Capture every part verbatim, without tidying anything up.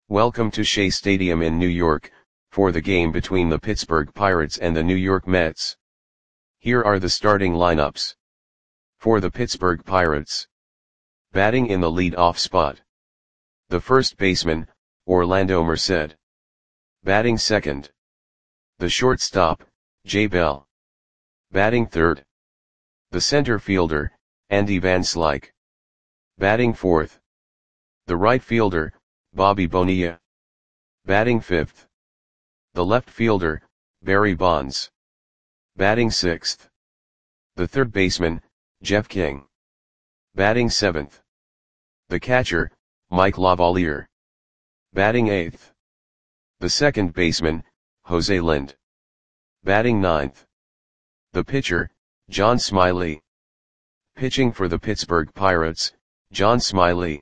Welcome to Shea Stadium in New York, for the game between the Pittsburgh Pirates and the New York Mets. Here are the starting lineups. For the Pittsburgh Pirates. Batting in the lead-off spot. The first baseman, Orlando Merced. Batting second. The shortstop, Jay Bell. Batting third. The center fielder, Andy Van Slyke. Batting fourth. The right fielder, Bobby Bonilla. Batting fifth. The left fielder, Barry Bonds. Batting sixth. The third baseman, Jeff King. Batting seventh. The catcher, Mike Lavalier. Batting eighth. The second baseman, Jose Lind. Batting ninth. The pitcher, John Smiley. Pitching for the Pittsburgh Pirates, John Smiley.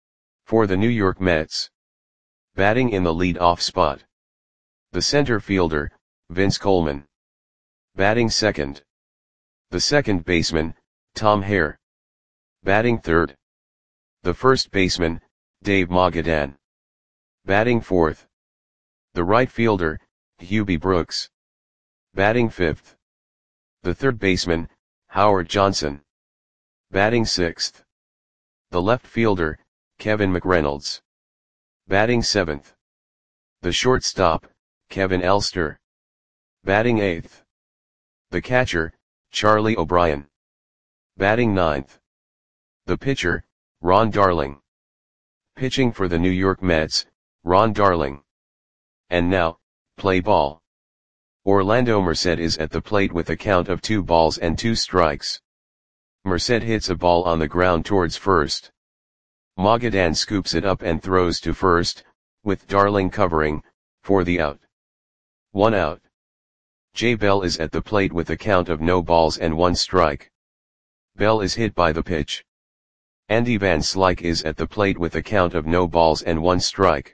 For the New York Mets. Batting in the lead-off spot. The center fielder, Vince Coleman. Batting second. The second baseman, Tom Hare. Batting third. The first baseman, Dave Magadan. Batting fourth. The right fielder, Hubie Brooks. Batting fifth. The third baseman, Howard Johnson. Batting sixth. The left fielder, Kevin McReynolds. Batting seventh. The shortstop, Kevin Elster. Batting eighth. The catcher, Charlie O'Brien. Batting ninth. The pitcher, Ron Darling. Pitching for the New York Mets, Ron Darling. And now, play ball. Orlando Merced is at the plate with a count of two balls and two strikes. Merced hits a ball on the ground towards first. Magadan scoops it up and throws to first, with Darling covering, for the out. One out. Jay Bell is at the plate with a count of no balls and one strike. Bell is hit by the pitch. Andy Van Slyke is at the plate with a count of no balls and one strike.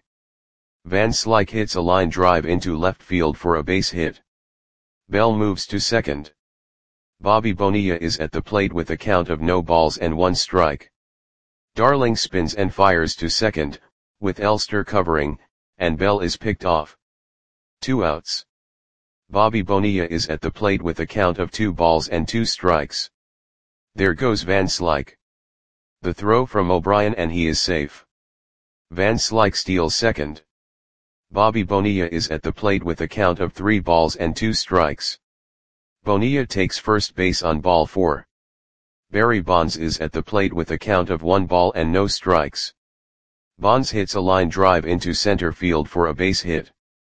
Van Slyke hits a line drive into left field for a base hit. Bell moves to second. Bobby Bonilla is at the plate with a count of no balls and one strike. Darling spins and fires to second, with Elster covering, and Bell is picked off. Two outs. Bobby Bonilla is at the plate with a count of two balls and two strikes. There goes Van Slyke. The throw from O'Brien and he is safe. Van Slyke steals second. Bobby Bonilla is at the plate with a count of three balls and two strikes. Bonilla takes first base on ball four. Barry Bonds is at the plate with a count of one ball and no strikes. Bonds hits a line drive into center field for a base hit.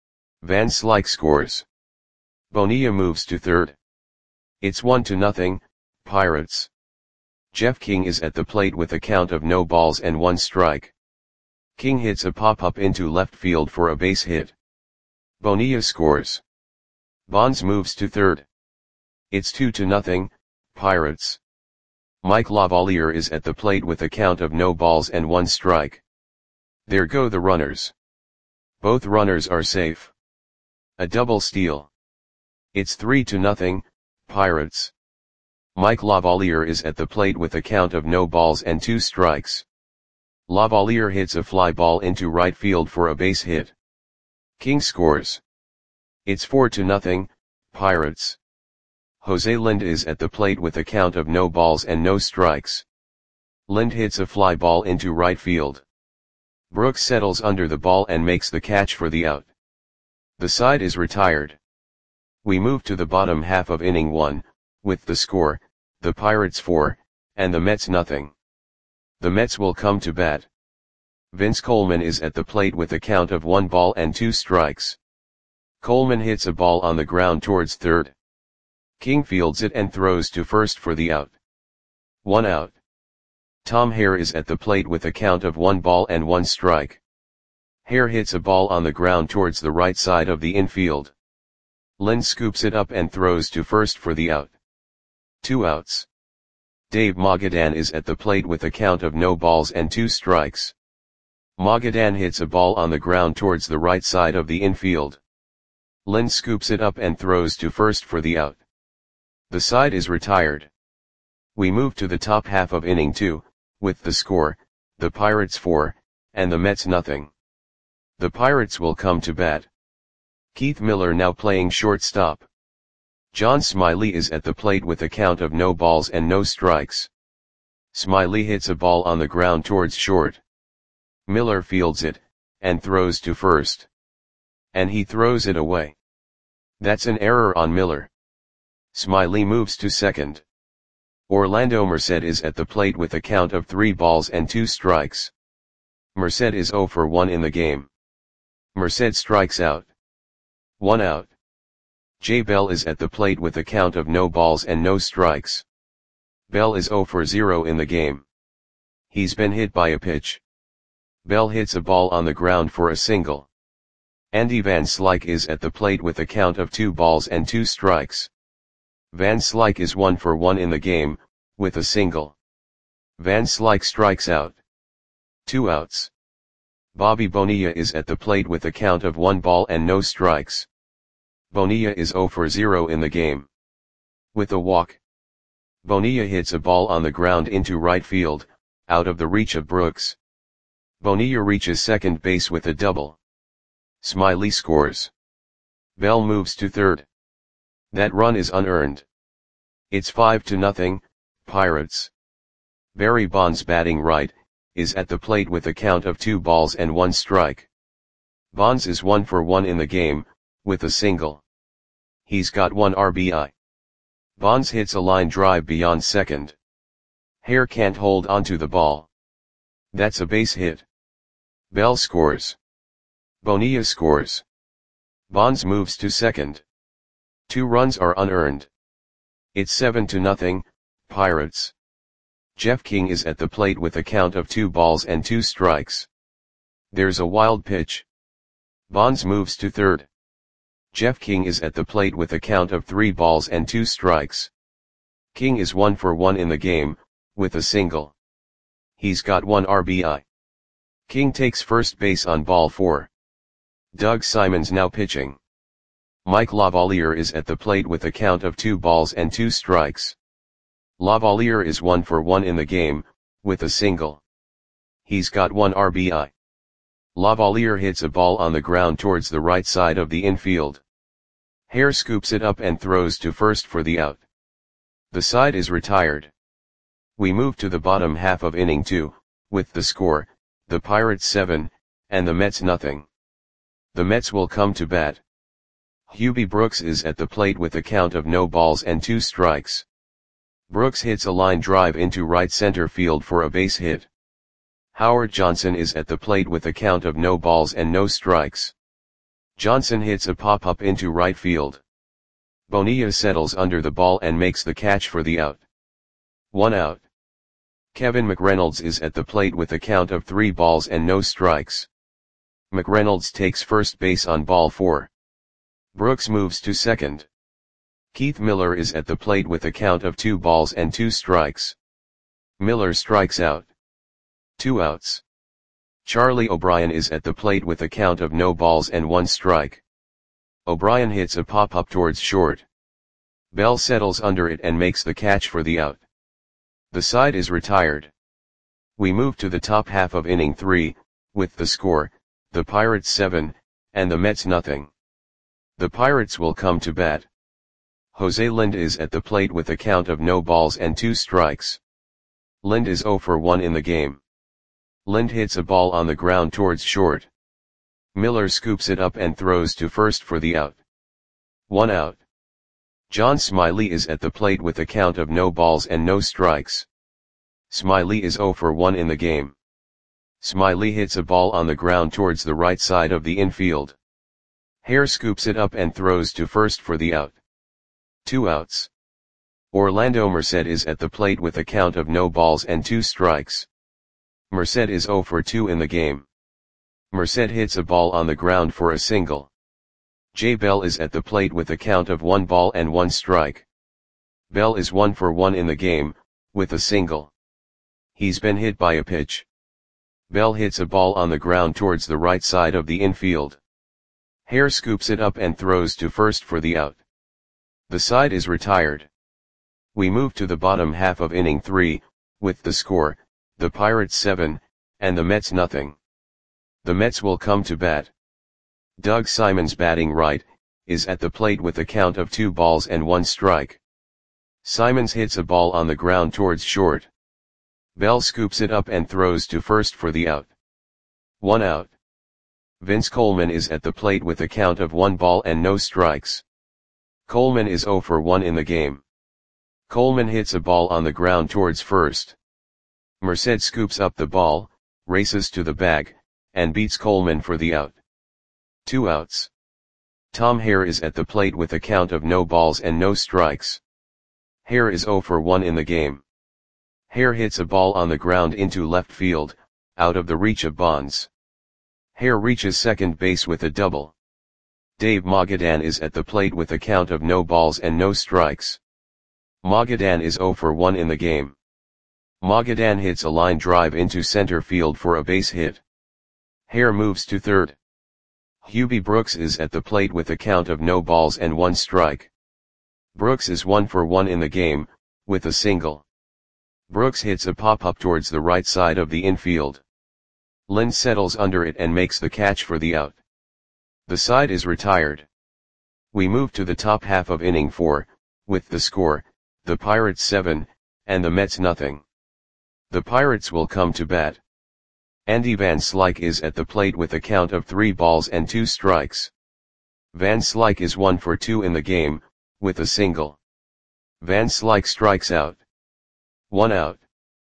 Van Slyke scores. Bonilla moves to third. It's one to nothing, Pirates. Jeff King is at the plate with a count of no balls and one strike. King hits a pop-up into left field for a base hit. Bonilla scores. Bonds moves to third. It's two to nothing, Pirates. Mike Lavalier is at the plate with a count of no balls and one strike. There go the runners. Both runners are safe. A double steal. It's three to nothing, Pirates. Mike Lavalier is at the plate with a count of no balls and two strikes. Lavalier hits a fly ball into right field for a base hit. King scores. It's four to nothing, Pirates. Jose Lind is at the plate with a count of no balls and no strikes. Lind hits a fly ball into right field. Brooks settles under the ball and makes the catch for the out. The side is retired. We move to the bottom half of inning one, with the score, the Pirates four, and the Mets nothing. The Mets will come to bat. Vince Coleman is at the plate with a count of one ball and two strikes. Coleman hits a ball on the ground towards third. King fields it and throws to first for the out. One out. Tom Hare is at the plate with a count of one ball and one strike. Hare hits a ball on the ground towards the right side of the infield. Lind scoops it up and throws to first for the out. Two outs. Dave Magadan is at the plate with a count of no balls and two strikes. Magadan hits a ball on the ground towards the right side of the infield. Lind scoops it up and throws to first for the out. The side is retired. We move to the top half of inning two, with the score, the Pirates four, and the Mets nothing. The Pirates will come to bat. Keith Miller now playing shortstop. John Smiley is at the plate with a count of no balls and no strikes. Smiley hits a ball on the ground towards short. Miller fields it, and throws to first. And he throws it away. That's an error on Miller. Smiley moves to second. Orlando Merced is at the plate with a count of three balls and two strikes. Merced is zero for one in the game. Merced strikes out. One out. Jay Bell is at the plate with a count of no balls and no strikes. Bell is zero for zero in the game. He's been hit by a pitch. Bell hits a ball on the ground for a single. Andy Van Slyke is at the plate with a count of two balls and two strikes. Van Slyke is one for one in the game, with a single. Van Slyke strikes out. Two outs. Bobby Bonilla is at the plate with a count of one ball and no strikes. Bonilla is zero for zero in the game. With a walk. Bonilla hits a ball on the ground into right field, out of the reach of Brooks. Bonilla reaches second base with a double. Smiley scores. Bell moves to third. That run is unearned. It's five to nothing, Pirates. Barry Bonds batting right, is at the plate with a count of two balls and one strike. Bonds is one for one in the game, with a single. He's got one R B I. Bonds hits a line drive beyond second. Hare can't hold onto the ball. That's a base hit. Bell scores. Bonilla scores. Bonds moves to second. Two runs are unearned. It's seven to nothing, Pirates. Jeff King is at the plate with a count of two balls and two strikes. There's a wild pitch. Bonds moves to third. Jeff King is at the plate with a count of three balls and two strikes. King is one for one in the game, with a single. He's got one R B I. King takes first base on ball four. Doug Simons now pitching. Mike Lavalier is at the plate with a count of two balls and two strikes. Lavalier is one for one in the game, with a single. He's got one R B I. Lavalier hits a ball on the ground towards the right side of the infield. Hare scoops it up and throws to first for the out. The side is retired. We move to the bottom half of inning two, with the score, the Pirates seven, and the Mets nothing. The Mets will come to bat. Hubie Brooks is at the plate with a count of no balls and two strikes. Brooks hits a line drive into right center field for a base hit. Howard Johnson is at the plate with a count of no balls and no strikes. Johnson hits a pop-up into right field. Bonilla settles under the ball and makes the catch for the out. One out. Kevin McReynolds is at the plate with a count of three balls and no strikes. McReynolds takes first base on ball four. Brooks moves to second. Keith Miller is at the plate with a count of two balls and two strikes. Miller strikes out. Two outs. Charlie O'Brien is at the plate with a count of no balls and one strike. O'Brien hits a pop-up towards short. Bell settles under it and makes the catch for the out. The side is retired. We move to the top half of inning three, with the score, the Pirates seven, and the Mets nothing. The Pirates will come to bat. Jose Lind is at the plate with a count of no balls and two strikes. Lind is zero for one in the game. Lind hits a ball on the ground towards short. Miller scoops it up and throws to first for the out. One out. John Smiley is at the plate with a count of no balls and no strikes. Smiley is zero for one in the game. Smiley hits a ball on the ground towards the right side of the infield. Hare scoops it up and throws to first for the out. Two outs. Orlando Merced is at the plate with a count of no balls and two strikes. Merced is zero for two in the game. Merced hits a ball on the ground for a single. Jay Bell is at the plate with a count of one ball and one strike. Bell is one for one in the game, with a single. He's been hit by a pitch. Bell hits a ball on the ground towards the right side of the infield. Hare scoops it up and throws to first for the out. The side is retired. We move to the bottom half of inning three, with the score, the Pirates seven, and the Mets nothing. The Mets will come to bat. Doug Simons, batting right, is at the plate with a count of two balls and one strike. Simons hits a ball on the ground towards short. Bell scoops it up and throws to first for the out. One out. Vince Coleman is at the plate with a count of one ball and no strikes. Coleman is oh for one in the game. Coleman hits a ball on the ground towards first. Merced scoops up the ball, races to the bag, and beats Coleman for the out. Two outs. Tom Hare is at the plate with a count of no balls and no strikes. Hare is oh for one in the game. Hare hits a ball on the ground into left field, out of the reach of Bonds. Hare reaches second base with a double. Dave Magadan is at the plate with a count of no balls and no strikes. Magadan is oh for one in the game. Magadan hits a line drive into center field for a base hit. Hare moves to third. Hubie Brooks is at the plate with a count of no balls and one strike. Brooks is one for one in the game, with a single. Brooks hits a pop-up towards the right side of the infield. Lind settles under it and makes the catch for the out. The side is retired. We move to the top half of inning four, with the score, the Pirates seven, and the Mets nothing. The Pirates will come to bat. Andy Van Slyke is at the plate with a count of three balls and two strikes. Van Slyke is one for two in the game, with a single. Van Slyke strikes out. One out.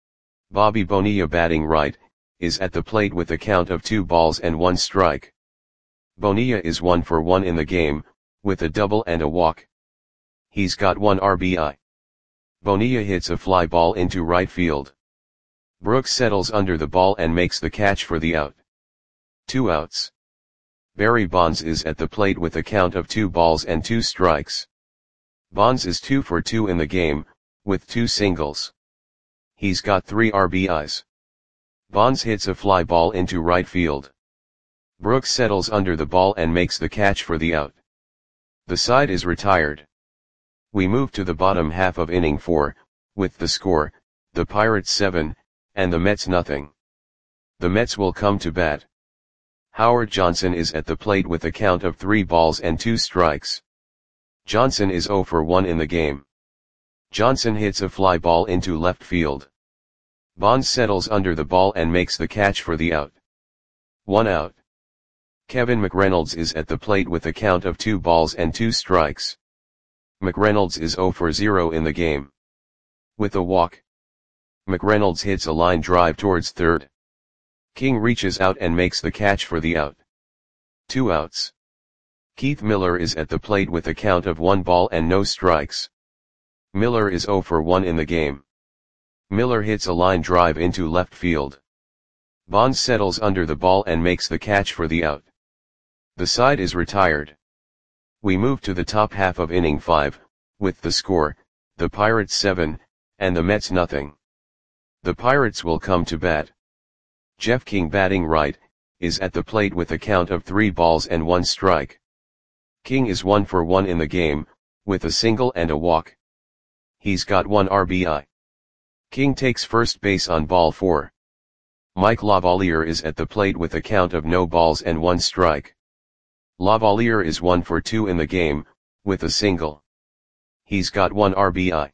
Bobby Bonilla, batting right, is at the plate with a count of two balls and one strike. Bonilla is one for one in the game, with a double and a walk. He's got one R B I. Bonilla hits a fly ball into right field. Brooks settles under the ball and makes the catch for the out. Two outs. Barry Bonds is at the plate with a count of two balls and two strikes. Bonds is two for two in the game, with two singles. He's got three R B Is. Bonds hits a fly ball into right field. Brooks settles under the ball and makes the catch for the out. The side is retired. We move to the bottom half of inning four, with the score, the Pirates seven, and the Mets nothing. The Mets will come to bat. Howard Johnson is at the plate with a count of three balls and two strikes. Johnson is oh for one in the game. Johnson hits a fly ball into left field. Bonds settles under the ball and makes the catch for the out. One out. Kevin McReynolds is at the plate with a count of two balls and two strikes. McReynolds is oh for zero in the game. With a walk. McReynolds hits a line drive towards third. King reaches out and makes the catch for the out. Two outs. Keith Miller is at the plate with a count of one ball and no strikes. Miller is oh for one in the game. Miller hits a line drive into left field. Bonds settles under the ball and makes the catch for the out. The side is retired. We move to the top half of inning five, with the score, the Pirates seven, and the Mets nothing. The Pirates will come to bat. Jeff King, batting right, is at the plate with a count of three balls and one strike. King is one for one in the game, with a single and a walk. He's got one R B I. King takes first base on ball four. Mike Lavalier is at the plate with a count of no balls and one strike. Lavalier is one for two in the game, with a single. He's got one R B I.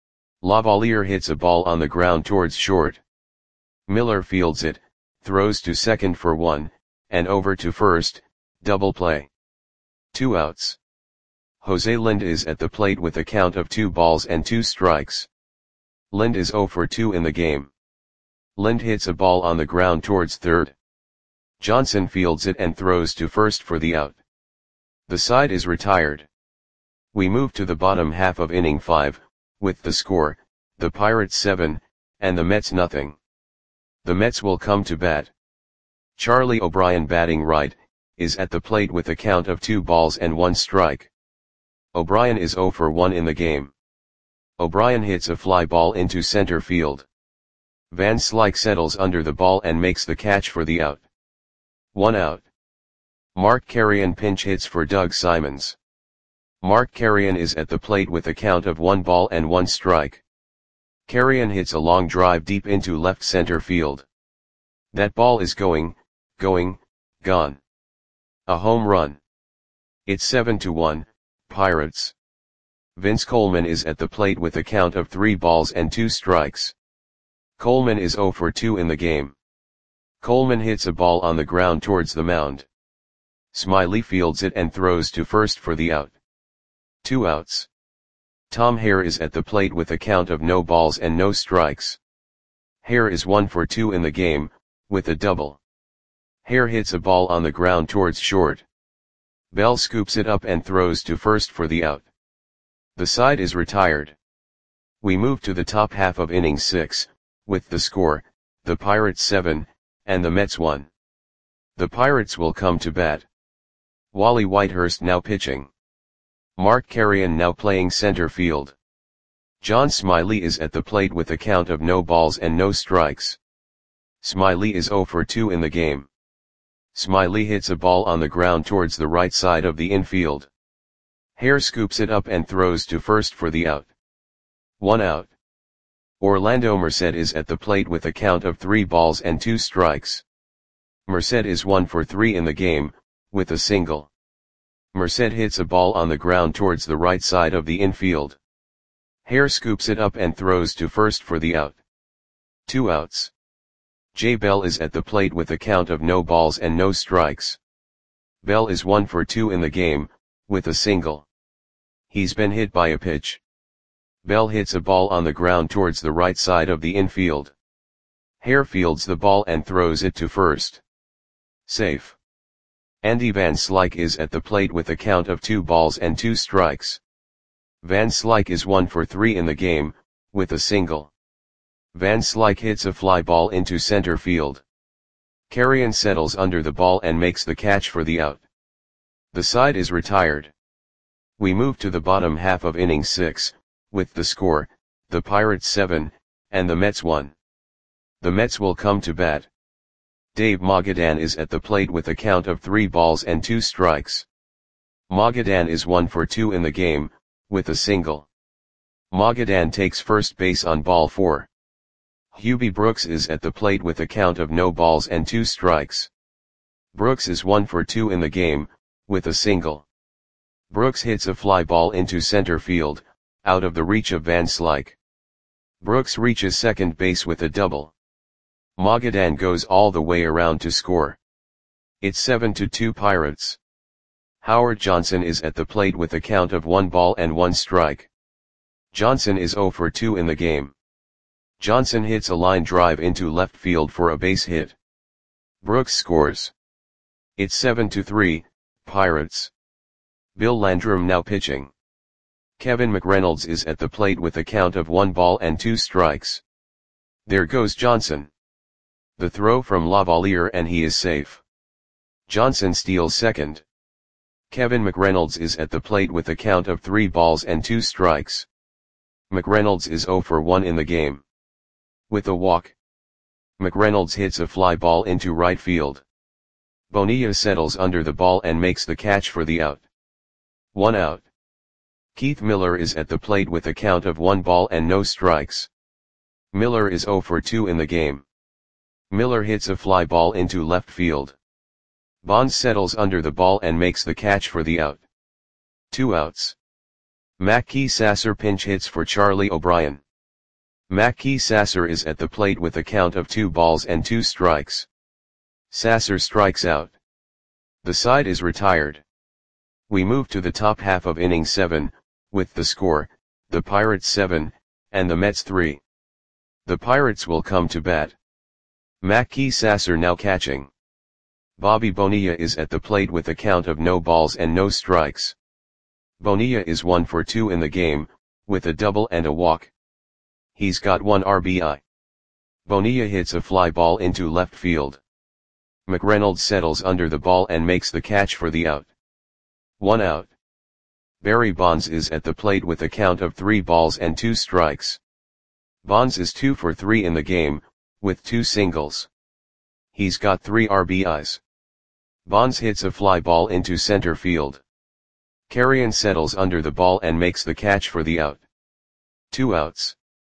Lavalier hits a ball on the ground towards short. Miller fields it, throws to second for one, and over to first, double play. Two outs. Jose Lind is at the plate with a count of two balls and two strikes. Lind is oh for two in the game. Lind hits a ball on the ground towards third. Johnson fields it and throws to first for the out. The side is retired. We move to the bottom half of inning five, with the score, the Pirates seven, and the Mets nothing. The Mets will come to bat. Charlie O'Brien, batting right, is at the plate with a count of two balls and one strike. O'Brien is oh for one in the game. O'Brien hits a fly ball into center field. Van Slyke settles under the ball and makes the catch for the out. One out. Mark Carrion pinch hits for Doug Simons. Mark Carrion is at the plate with a count of one ball and one strike. Carrion hits a long drive deep into left center field. That ball is going, going, Gone. A home run. It's seven to one, Pirates. Vince Coleman is at the plate with a count of three balls and two strikes. Coleman is oh for two in the game. Coleman hits a ball on the ground towards the mound. Smiley fields it and throws to first for the out. Two outs. Tom Hare is at the plate with a count of no balls and no strikes. Hare is one for two in the game, with a double. Hare hits a ball on the ground towards short. Bell scoops it up and throws to first for the out. The side is retired. We move to the top half of inning six, with the score, the Pirates seven, and the Mets one. The Pirates will come to bat. Wally Whitehurst now pitching. Mark Carrion now playing center field. John Smiley is at the plate with a count of no balls and no strikes. Smiley is oh for two in the game. Smiley hits a ball on the ground towards the right side of the infield. Hare scoops it up and throws to first for the out. One out. Orlando Merced is at the plate with a count of three balls and two strikes. Merced is one for three in the game, with a single. Merced hits a ball on the ground towards the right side of the infield. Hare scoops it up and throws to first for the out. Two outs. Jay Bell is at the plate with a count of no balls and no strikes. Bell is one for two in the game, with a single. He's been hit by a pitch. Bell hits a ball on the ground towards the right side of the infield. Hare fields the ball and throws it to first. Safe. Andy Van Slyke is at the plate with a count of two balls and two strikes. Van Slyke is one for three in the game, with a single. Van Slyke hits a fly ball into center field. Carrion settles under the ball and makes the catch for the out. The side is retired. We move to the bottom half of inning six, with the score, the Pirates seven, and the Mets one. The Mets will come to bat. Dave Magadan is at the plate with a count of three balls and two strikes. Magadan is one for two in the game, with a single. Magadan takes first base on ball four. Hubie Brooks is at the plate with a count of no balls and two strikes. Brooks is one for two in the game, with a single. Brooks hits a fly ball into center field, out of the reach of Van Slyke. Brooks reaches second base with a double. Magadan goes all the way around to score. It's seven to two Pirates. Howard Johnson is at the plate with a count of one ball and one strike. Johnson is oh for two in the game. Johnson hits a line drive into left field for a base hit. Brooks scores. It's seven to three, Pirates. Bill Landrum now pitching. Kevin McReynolds is at the plate with a count of one ball and two strikes. There goes Johnson. The throw from Lavalier and he is safe. Johnson steals second. Kevin McReynolds is at the plate with a count of three balls and two strikes. McReynolds is oh for one in the game. With a walk. McReynolds hits a fly ball into right field. Bonilla settles under the ball and makes the catch for the out. One out. Keith Miller is at the plate with a count of one ball and no strikes. Miller is oh for two in the game. Miller hits a fly ball into left field. Bonds settles under the ball and makes the catch for the out. Two outs. Mackey Sasser pinch hits for Charlie O'Brien. Mackey Sasser is at the plate with a count of two balls and two strikes. Sasser strikes out. The side is retired. We move to the top half of inning seven, with the score, the Pirates seven, and the Mets three. The Pirates will come to bat. Mackey Sasser now catching. Bobby Bonilla is at the plate with a count of no balls and no strikes. Bonilla is one for two in the game, with a double and a walk. He's got one R B I. Bonilla hits a fly ball into left field. McReynolds settles under the ball and makes the catch for the out. One out. Barry Bonds is at the plate with a count of three balls and two strikes. Bonds is two for three in the game, with two singles. He's got three R B Is. Bonds hits a fly ball into center field. Carrion settles under the ball and makes the catch for the out. Two outs.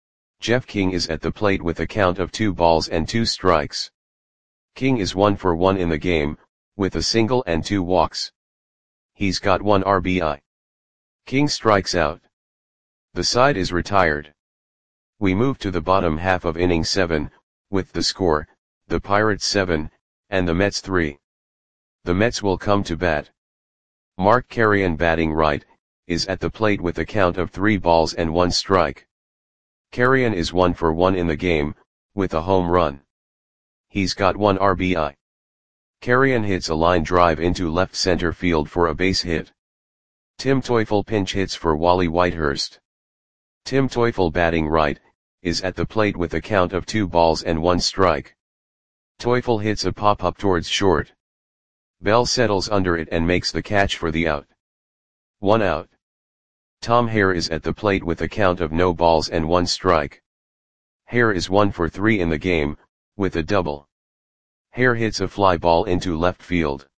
Jeff King is at the plate with a count of two balls and two strikes. King is one for one in the game, with a single and two walks. He's got one R B I. King strikes out. The side is retired. We move to the bottom half of inning seven, with the score, the Pirates seven, and the Mets three. The Mets will come to bat. Mark Carreon, batting right, is at the plate with a count of three balls and one strike. Carreon is one for one in the game, with a home run. He's got one R B I. Carreon hits a line drive into left center field for a base hit. Tim Teufel pinch hits for Wally Whitehurst. Tim Teufel, batting right, is at the plate with a count of two balls and one strike. Teufel hits a pop-up towards short. Bell settles under it and makes the catch for the out. One out. Tom Hare is at the plate with a count of no balls and one strike. Hare is one for three in the game, with a double. Hare hits a fly ball into left field.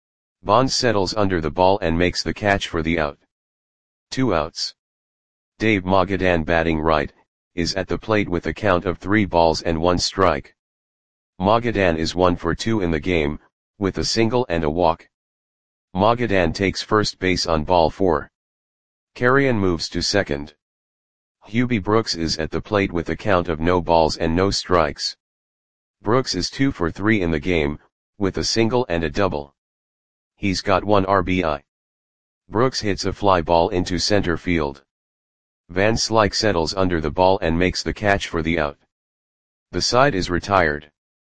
Bonds settles under the ball and makes the catch for the out. Two outs. Dave Magadan, batting right, is at the plate with a count of three balls and one strike. Magadan is one for two in the game, with a single and a walk. Magadan takes first base on ball four. Carreon moves to second. Hubie Brooks is at the plate with a count of no balls and no strikes. Brooks is two for three in the game, with a single and a double. He's got one R B I. Brooks hits a fly ball into center field. Van Slyke settles under the ball and makes the catch for the out. The side is retired.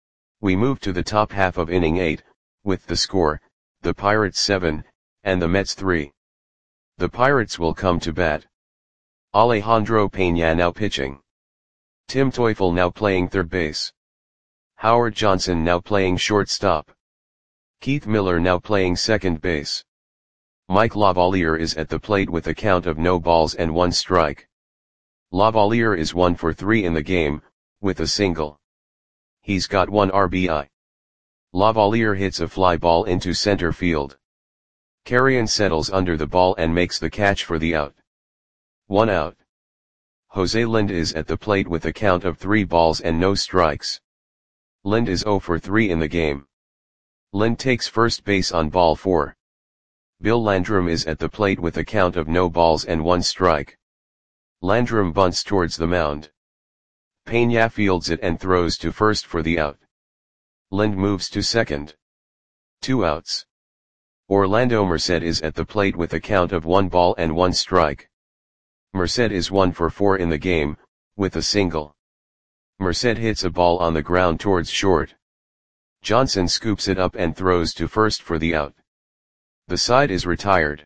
We move to the top half of inning eight, with the score, the Pirates seven, and the Mets three. The Pirates will come to bat. Alejandro Peña now pitching. Tim Teufel now playing third base. Howard Johnson now playing shortstop. Keith Miller now playing second base. Mike Lavalier is at the plate with a count of no balls and one strike. Lavalier is one for three in the game, with a single. He's got one R B I. Lavalier hits a fly ball into center field. Carreon settles under the ball and makes the catch for the out. One out. Jose Lind is at the plate with a count of three balls and no strikes. Lind is zero for three in the game. Lind takes first base on ball four. Bill Landrum is at the plate with a count of no balls and one strike. Landrum bunts towards the mound. Peña fields it and throws to first for the out. Lind moves to second. Two outs. Orlando Merced is at the plate with a count of one ball and one strike. Merced is one for four in the game, with a single. Merced hits a ball on the ground towards short. Johnson scoops it up and throws to first for the out. The side is retired.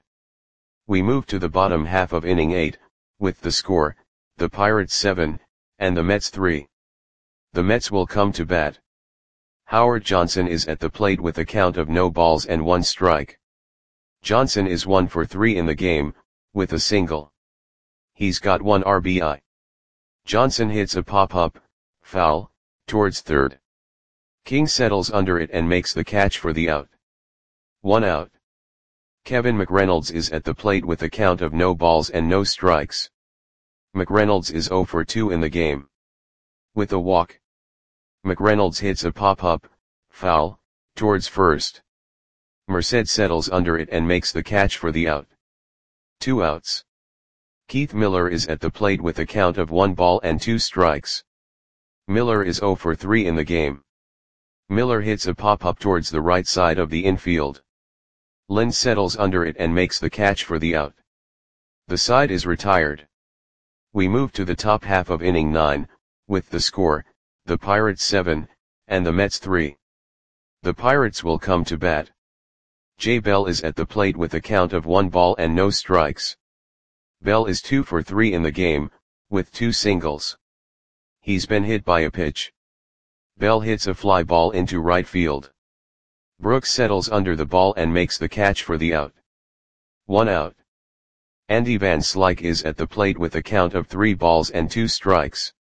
We move to the bottom half of inning eight, with the score, the Pirates seven, and the Mets three. The Mets will come to bat. Howard Johnson is at the plate with a count of no balls and one strike. Johnson is one for three in the game, with a single. He's got one R B I. Johnson hits a pop-up, foul, towards third. King settles under it and makes the catch for the out. One out. Kevin McReynolds is at the plate with a count of no balls and no strikes. McReynolds is zero for two in the game. With a walk. McReynolds hits a pop-up, foul, towards first. Merced settles under it and makes the catch for the out. Two outs. Keith Miller is at the plate with a count of one ball and two strikes. Miller is zero for three in the game. Miller hits a pop-up towards the right side of the infield. Lind settles under it and makes the catch for the out. The side is retired. We move to the top half of inning nine, with the score, the Pirates seven, and the Mets three. The Pirates will come to bat. Jay Bell is at the plate with a count of one ball and no strikes. Bell is two for three in the game, with two singles. He's been hit by a pitch. Bell hits a fly ball into right field. Brooks settles under the ball and makes the catch for the out. One out. Andy Van Slyke is at the plate with a count of three balls and two strikes.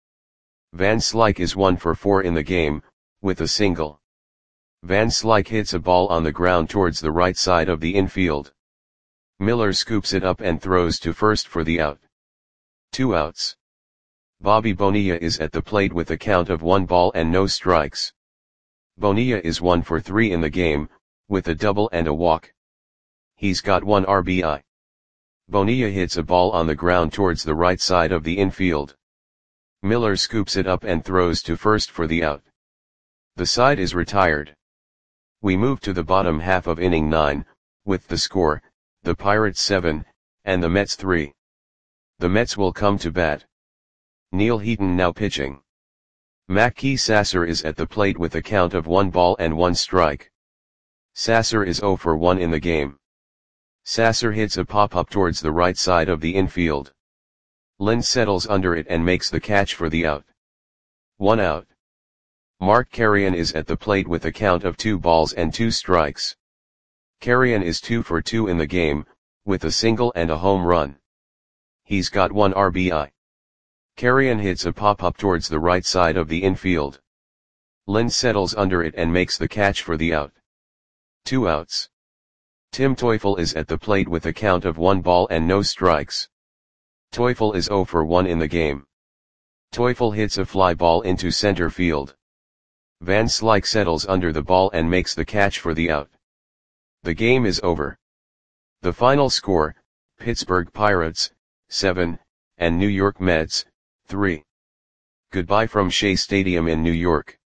Van Slyke is one for four in the game, with a single. Van Slyke hits a ball on the ground towards the right side of the infield. Miller scoops it up and throws to first for the out. Two outs. Bobby Bonilla is at the plate with a count of one ball and no strikes. Bonilla is one for three in the game, with a double and a walk. He's got one R B I. Bonilla hits a ball on the ground towards the right side of the infield. Miller scoops it up and throws to first for the out. The side is retired. We move to the bottom half of inning nine, with the score, the Pirates seven, and the Mets three. The Mets will come to bat. Neil Heaton now pitching. Mackey Sasser is at the plate with a count of one ball and one strike. Sasser is zero for one in the game. Sasser hits a pop-up towards the right side of the infield. Lind settles under it and makes the catch for the out. One out. Mark Carrion is at the plate with a count of two balls and two strikes. Carrion is two for two in the game, with a single and a home run. He's got one R B I. Carrion hits a pop-up towards the right side of the infield. Lind settles under it and makes the catch for the out. Two outs. Tim Teufel is at the plate with a count of one ball and no strikes. Teufel is zero for one in the game. Teufel hits a fly ball into center field. Van Slyke settles under the ball and makes the catch for the out. The game is over. The final score, Pittsburgh Pirates, seven, and New York Mets, three. Goodbye from Shea Stadium in New York.